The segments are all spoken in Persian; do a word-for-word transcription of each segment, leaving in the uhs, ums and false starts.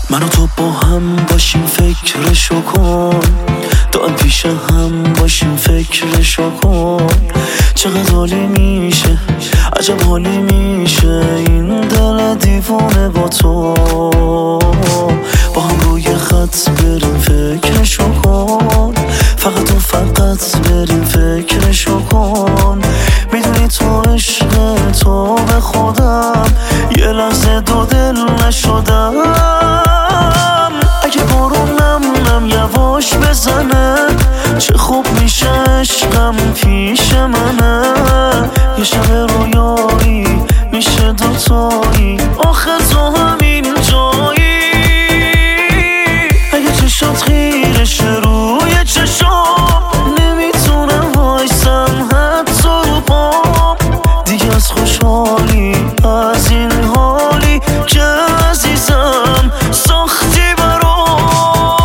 من و تو با هم باشیم فکرشو کن، دائم پیش هم باشیم فکرشو کن. چقدر حالی میشه، عجب حالی میشه این دل دیوونه با تو. با هم روی خط بریم فکرشو کن، فقط و فقط بریم فکرشو کن. میدونی تو عشق تو به خودم یه لحظه دو دل نشدم. اگه بارون نم نم یواش بزنه چه خوب میشه عشقم پیش منه. یه شب رویایی میشه دوتایی، آخه تو همین جایی. اگه چشات خیرشه روی چشام نمیتونم وایسم حتی رو پام. دیگه از خوشحالی از این حالی که عزیزم ساختی برام.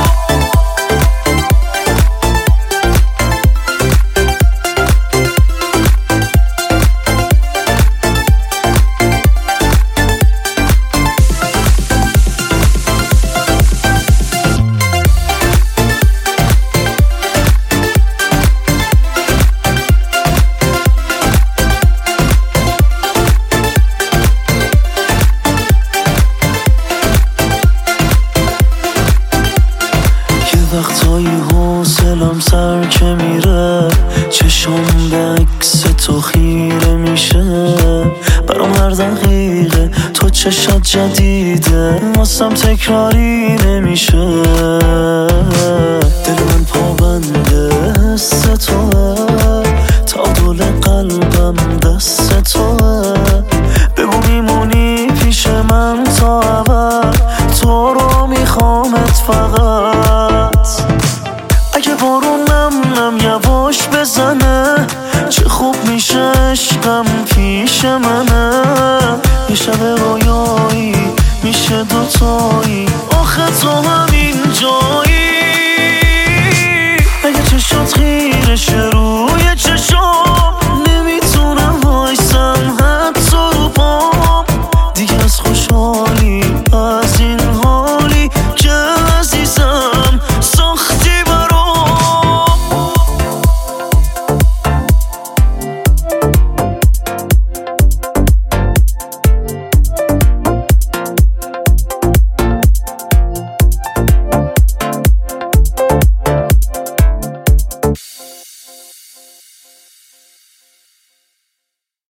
وقتایی حوصلم سر که میره، چشم به عکس تو خیره میشه. برام هر دقیقه تو چشات جدیده، واسم تکراری نمیشه. دل من پابنده حس توه، تعادل قلبم دست توه. بگو میمونی پیش من تا ابد، تو رو میخوامت فقط. اگه بارون نم نم یواش بزنه چه خوب میشه عشقم پیش منه.